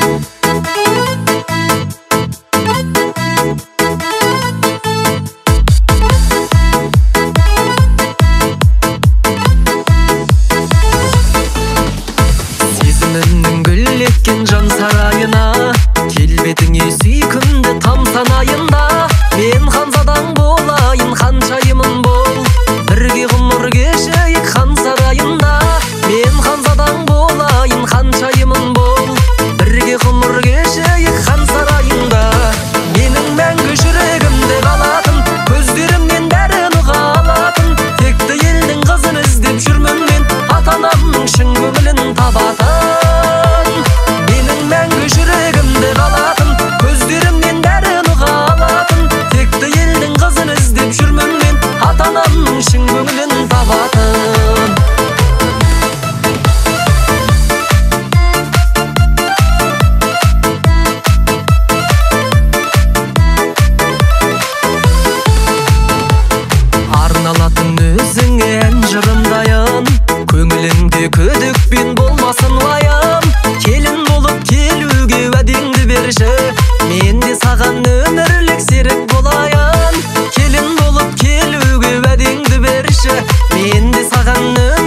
жан сарайына келбетіңе сүйкімді тамсанайында мен ханзадаң болайын ханшайымын бол бірге ғұмыр кешейік хан сарайында мен ханзадаң болайын ханшайымын бол бірге ғұмыр кешейік хан сарайында менің мәңгі жүрегімде қалатын көздерімнен бәрін ұға алатын текті елдің қызын іздеп жүрмін мен ата-анамның шын көңілін табатын шын көңілін табатын арналатын өзіңе ән жырымдайын көңіліңде күдікпен болмасын уайым келін болып келуге уәдеңді берші мен де саған өмірлік серік болайын келін болып келуге уәдеңді берші мен де саған